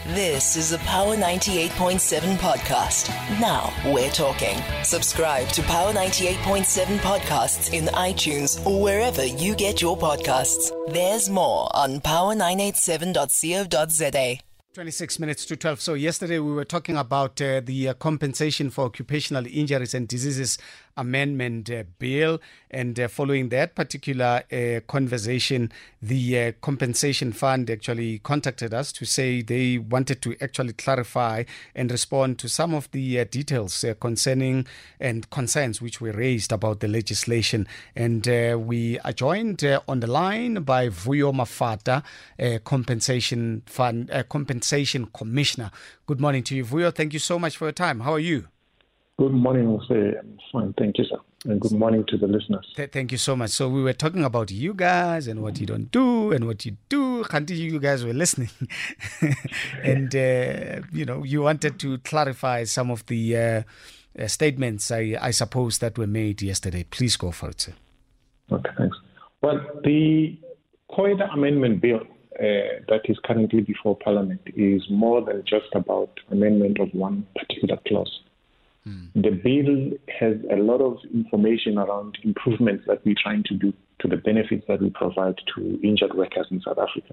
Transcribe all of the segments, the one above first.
This is a Power 98.7 podcast. Now we're talking. Subscribe to Power 98.7 podcasts in iTunes or wherever you get your podcasts. There's more on power987.co.za. 26 minutes to 12. So yesterday we were talking about the Compensation for Occupational Injuries and Diseases Amendment Bill, and following that particular conversation, the Compensation Fund actually contacted us to say they wanted to actually clarify and respond to some of the details concerning and concerns which were raised about the legislation. And we are joined on the line by Vuyo Mafata, Compensation Commissioner. Good morning to you, Vuyo. Thank you so much for your time. How are you? Good morning, Jose. I'm fine. Thank you, sir. And good morning to the listeners. Thank you so much. So we were talking about you guys and what you don't do and what you do. Kanti, you guys were listening. And, you wanted to clarify some of the statements, I suppose, that were made yesterday. Please go for it, sir. Okay, thanks. Well, the COIDA Amendment Bill that is currently before Parliament is more than just about amendment of one particular clause. The bill has a lot of information around improvements that we're trying to do to the benefits that we provide to injured workers in South Africa.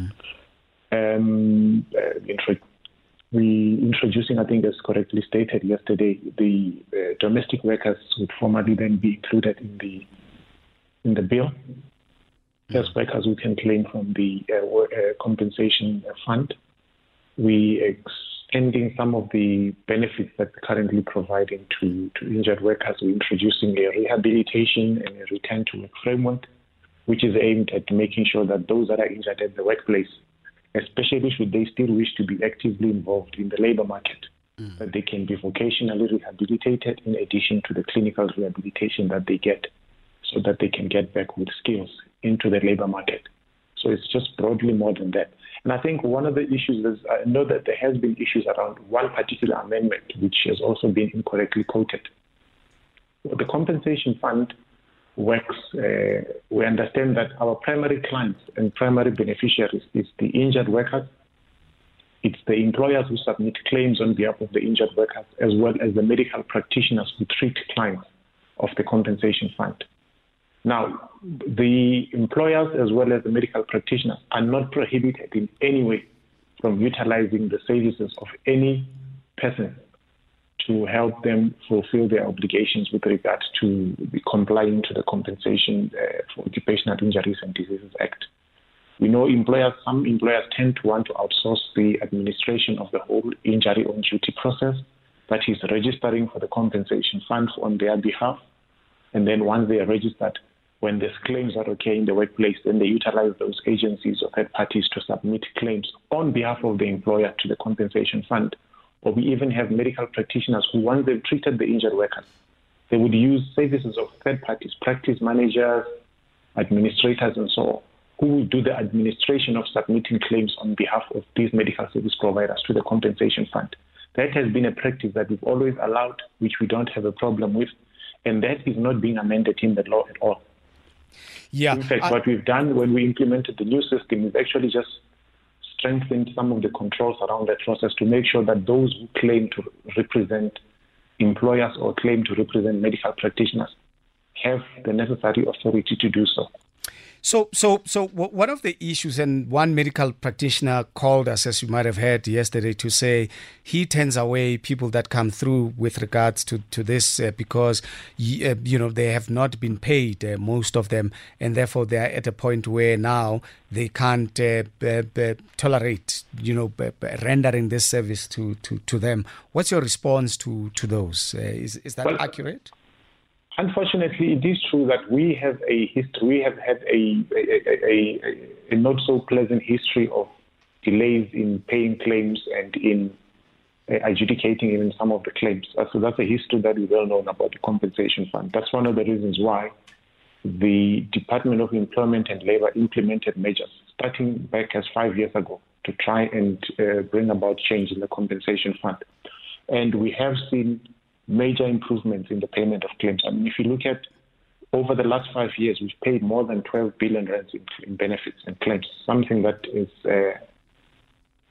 We introducing, I think as correctly stated yesterday, the domestic workers would formally then be included in the bill as workers who can claim from the compensation fund. We extending some of the benefits that we're currently providing to injured workers. We're introducing a rehabilitation and a return to work framework, which is aimed at making sure that those that are injured at the workplace, especially should they still wish to be actively involved in the labor market, that they can be vocationally rehabilitated in addition to the clinical rehabilitation that they get, so that they can get back with skills into the labor market. So it's just broadly more than that. And I think one of the issues is, I know that there has been issues around one particular amendment, which has also been incorrectly quoted. The compensation fund works, we understand that our primary clients and primary beneficiaries is the injured workers. It's the employers who submit claims on behalf of the injured workers, as well as the medical practitioners who treat clients of the compensation fund. Now, the employers as well as the medical practitioners are not prohibited in any way from utilizing the services of any person to help them fulfill their obligations with regard to complying to the Compensation for Occupational Injuries and Diseases Act. We know some employers tend to want to outsource the administration of the whole injury on duty process, that is registering for the compensation fund on their behalf. And then once they are registered, when there's claims are okay in the workplace, then they utilize those agencies or third parties to submit claims on behalf of the employer to the compensation fund. Or we even have medical practitioners who, once they've treated the injured workers, they would use services of third parties, practice managers, administrators, and so on, who will do the administration of submitting claims on behalf of these medical service providers to the compensation fund. That has been a practice that we've always allowed, which we don't have a problem with, and that is not being amended in the law at all. Yeah. In fact, what we've done when we implemented the new system is actually just strengthened some of the controls around that process to make sure that those who claim to represent employers or claim to represent medical practitioners have the necessary authority to do so. So one of the issues, and one medical practitioner called us, as you might have heard yesterday, to say he turns away people that come through with regards to this because, they have not been paid, most of them, and therefore they are at a point where now they can't tolerate, rendering this service to them. What's your response to those? Is that accurate? Unfortunately, it is true that we have a history. We have had a not so pleasant history of delays in paying claims and in adjudicating even some of the claims. So that's a history that is well known about the compensation fund. That's one of the reasons why the Department of Employment and Labour implemented measures starting back as 5 years ago to try and bring about change in the compensation fund. And we have seen major improvements in the payment of claims. I mean, if you look at over the last 5 years, we've paid more than 12 billion rands in benefits and claims, something that is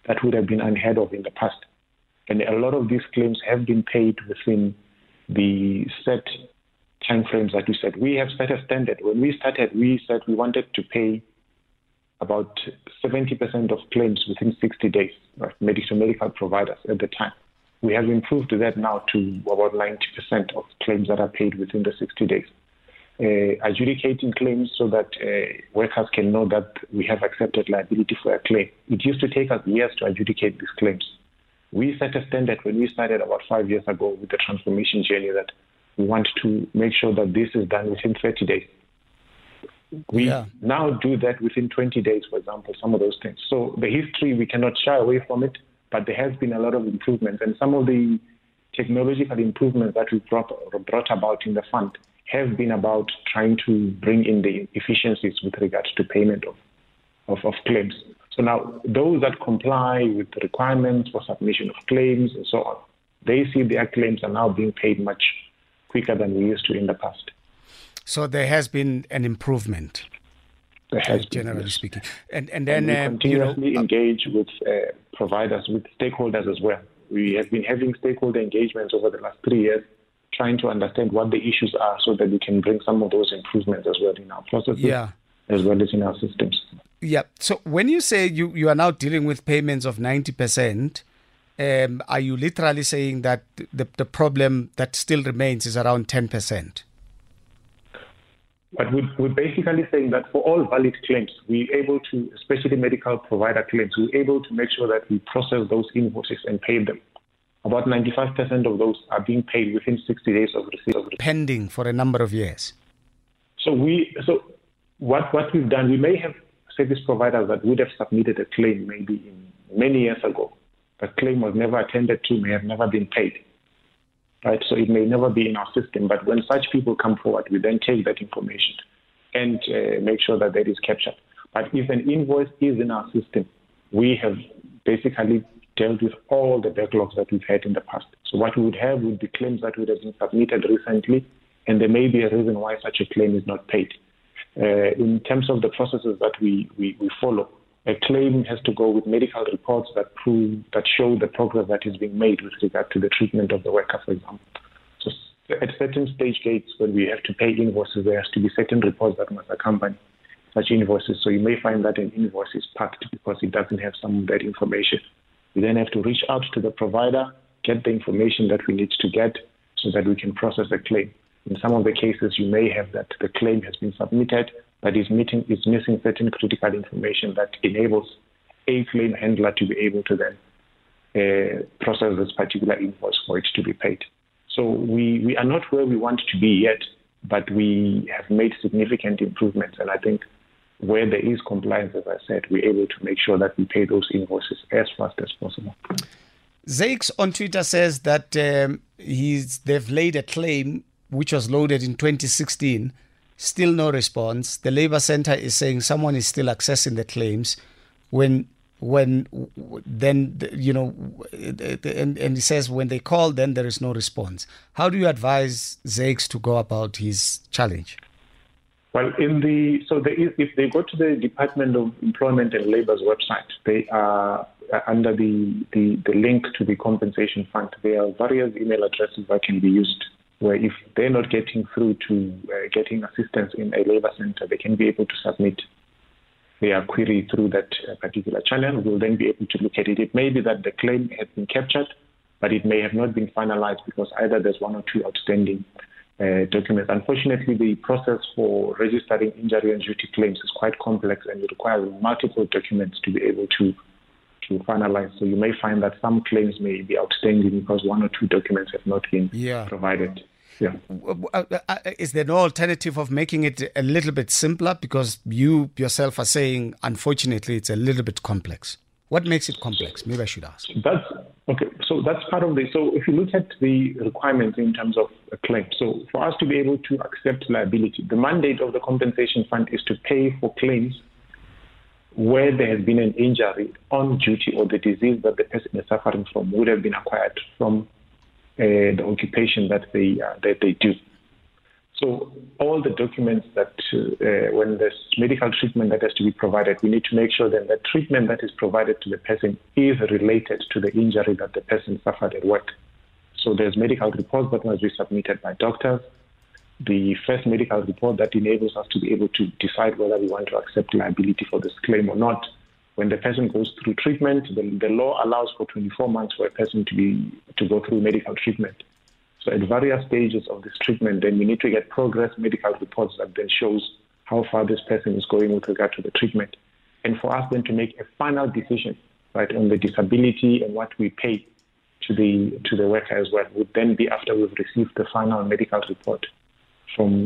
that would have been unheard of in the past. And a lot of these claims have been paid within the set timeframes that we set. We have set a standard. When we started, we said we wanted to pay about 70% of claims within 60 days, right? Medical providers at the time. We have improved that now to about 90% of claims that are paid within the 60 days. Adjudicating claims so that workers can know that we have accepted liability for a claim. It used to take us years to adjudicate these claims. We set a standard when we started about 5 years ago with the transformation journey that we want to make sure that this is done within 30 days. We now do that within 20 days, for example, some of those things. So the history, we cannot shy away from it, but there has been a lot of improvements. And some of the technological improvements that we brought about in the fund have been about trying to bring in the efficiencies with regards to payment of claims. So now those that comply with the requirements for submission of claims and so on, they see their claims are now being paid much quicker than we used to in the past. So there has been an improvement, generally speaking. And then we continuously engage with providers, with stakeholders as well. We have been having stakeholder engagements over the last 3 years, trying to understand what the issues are so that we can bring some of those improvements as well in our processes, as well as in our systems. Yeah. So when you say you are now dealing with payments of 90%, are you literally saying that the problem that still remains is around 10%? But we're basically saying that for all valid claims, we're able to, especially medical provider claims, we're able to make sure that we process those invoices and pay them. About 95% of those are being paid within 60 days of receipt. Pending for a number of years. So what we've done, we may have service providers that would have submitted a claim maybe many years ago. The claim was never attended to, may have never been paid. Right, so it may never be in our system, but when such people come forward, we then take that information and make sure that is captured. But if an invoice is in our system, we have basically dealt with all the backlogs that we've had in the past. So what we would have would be claims that would have been submitted recently, and there may be a reason why such a claim is not paid. In terms of the processes that we follow, a claim has to go with medical reports that show the progress that is being made with regard to the treatment of the worker, for example. So at certain stage gates, when we have to pay invoices, there has to be certain reports that must accompany such invoices. So you may find that an invoice is parked because it doesn't have some of that information. We then have to reach out to the provider, get the information that we need to get so that we can process the claim. In some of the cases, you may have that the claim has been submitted, but is missing certain critical information that enables a claim handler to be able to then process this particular invoice for it to be paid. So we are not where we want to be yet, but we have made significant improvements. And I think where there is compliance, as I said, we're able to make sure that we pay those invoices as fast as possible. Zakes on Twitter says that they've laid a claim which was loaded in 2016. Still no response. The Labour Centre is saying someone is still accessing the claims. And he says when they call, then there is no response. How do you advise Zakes to go about his challenge? Well, if they go to the Department of Employment and Labour's website, they are under the link to the compensation fund. There are various email addresses that can be used, where if they're not getting through to getting assistance in a labour centre, they can be able to submit their query through that particular channel. We'll then be able to look at it. It may be that the claim has been captured, but it may have not been finalised because either there's one or two outstanding documents. Unfortunately, the process for registering injury and duty claims is quite complex and it requires multiple documents to be able to finalize. So you may find that some claims may be outstanding because one or two documents have not been provided. Yeah. Is there no alternative of making it a little bit simpler? Because you yourself are saying, unfortunately, it's a little bit complex. What makes it complex? Maybe I should ask. So that's part of So if you look at the requirements in terms of a claim, so for us to be able to accept liability, the mandate of the compensation fund is to pay for claims where there has been an injury on duty or the disease that the person is suffering from would have been acquired from the occupation that they do. So all the documents that when there's medical treatment that has to be provided, we need to make sure that the treatment that is provided to the person is related to the injury that the person suffered at work. So there's medical reports that must be submitted by doctors. The first medical report that enables us to be able to decide whether we want to accept liability for this claim or not. When the person goes through treatment, the law allows for 24 months for a person to go through medical treatment. So at various stages of this treatment, then we need to get progress medical reports that then shows how far this person is going with regard to the treatment. And for us then to make a final decision, right, on the disability and what we pay to the worker as well, would then be after we've received the final medical report from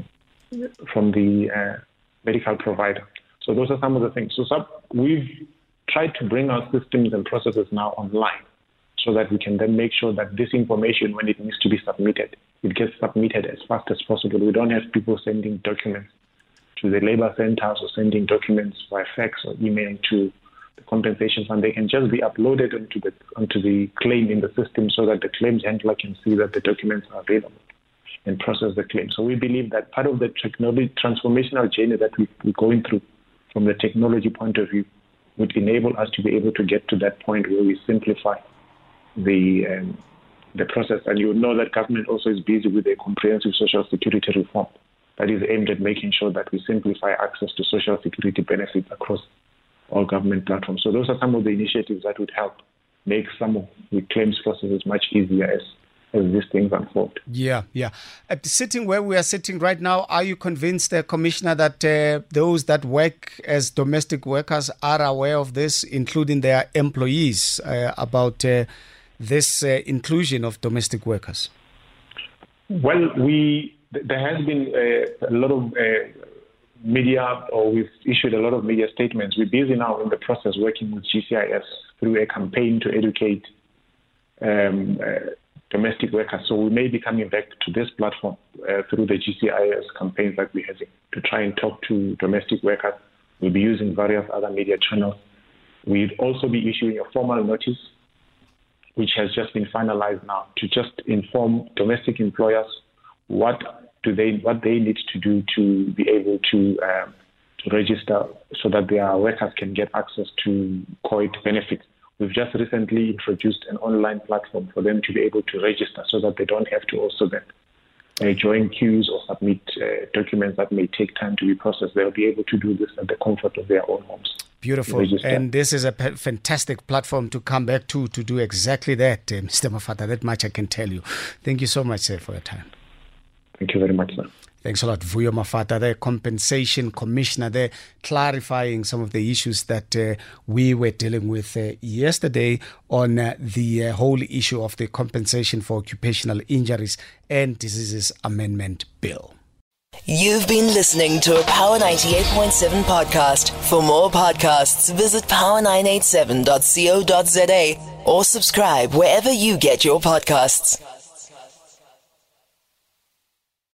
the medical provider. So those are some of the things. So we've tried to bring our systems and processes now online, so that we can then make sure that this information, when it needs to be submitted, it gets submitted as fast as possible. We don't have people sending documents to the labor centers or sending documents by fax or email to the compensation fund. They can just be uploaded onto the claim in the system, so that the claims handler can see that the documents are available and process the claim. So we believe that part of the technology transformational journey that we're going through from the technology point of view would enable us to be able to get to that point where we simplify the process. And you would know that government also is busy with a comprehensive social security reform that is aimed at making sure that we simplify access to social security benefits across all government platforms. So those are some of the initiatives that would help make some of the claims processes much easier as these things unfold. Yeah. Sitting where we are sitting right now, are you convinced, Commissioner, that those that work as domestic workers are aware of this, including their employees, about this inclusion of domestic workers? Well, there has been a lot of media, or we've issued a lot of media statements. We're busy now in the process working with GCIS through a campaign to educate domestic workers. So we may be coming back to this platform through the GCIS campaigns that we're having to try and talk to domestic workers. We'll be using various other media channels. We'll also be issuing a formal notice, which has just been finalized now, to just inform domestic employers what they need to do to be able to register, so that their workers can get access to COIT benefits. We've just recently introduced an online platform for them to be able to register, so that they don't have to also then join queues or submit documents that may take time to be processed. They'll be able to do this at the comfort of their own homes. Beautiful. And this is a fantastic platform to come back to do exactly that, Mr. Mafata. That much I can tell you. Thank you so much, sir, for your time. Thank you very much, sir. Thanks a lot. Vuyo Mafata, the Compensation Commissioner, there, clarifying some of the issues that we were dealing with yesterday on the whole issue of the Compensation for Occupational Injuries and Diseases Amendment Bill. You've been listening to a Power 98.7 podcast. For more podcasts, visit power987.co.za or subscribe wherever you get your podcasts.